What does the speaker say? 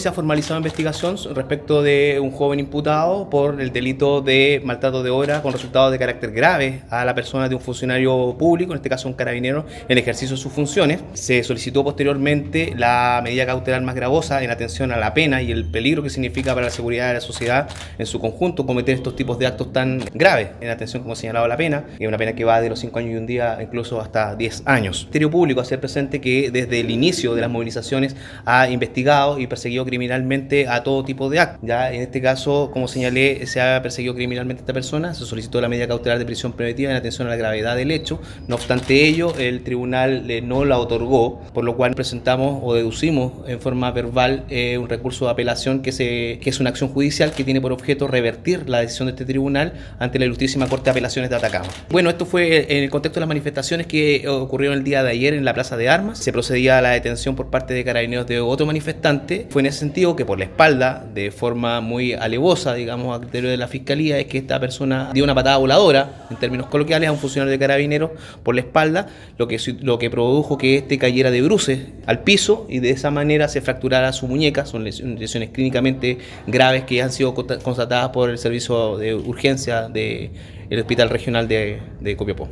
Se ha formalizado investigación respecto de un joven imputado por el delito de maltrato de obra con resultados de carácter grave a la persona de un funcionario público, en este caso un carabinero, en el ejercicio de sus funciones. Se solicitó posteriormente la medida cautelar más gravosa en atención a la pena y el peligro que significa para la seguridad de la sociedad en su conjunto cometer estos tipos de actos tan graves, en atención, como señalaba, la pena, que es una pena que va de los 5 años y un día incluso hasta 10 años. El Ministerio Público hace presente que desde el inicio de las movilizaciones ha investigado y perseguido criminalmente a todo tipo de actos. Ya en este caso, como señalé, se ha perseguido criminalmente a esta persona, se solicitó la medida cautelar de prisión preventiva en atención a la gravedad del hecho. No obstante ello, el tribunal no la otorgó, por lo cual presentamos o deducimos en forma verbal un recurso de apelación que es una acción judicial que tiene por objeto revertir la decisión de este tribunal ante la Ilustrísima Corte de Apelaciones de Atacama. Bueno, esto fue en el contexto de las manifestaciones que ocurrieron el día de ayer en la Plaza de Armas. Se procedía a la detención por parte de carabineros de otro manifestante. Fue en ese sentido que por la espalda, de forma muy alevosa, digamos, a criterio de la Fiscalía, es que esta persona dio una patada voladora, en términos coloquiales, a un funcionario de carabineros por la espalda, lo que produjo que este cayera de bruces al piso y de esa manera se fracturara su muñeca. Son lesiones clínicamente graves que han sido constatadas por el servicio de urgencia del Hospital Regional de Copiapó.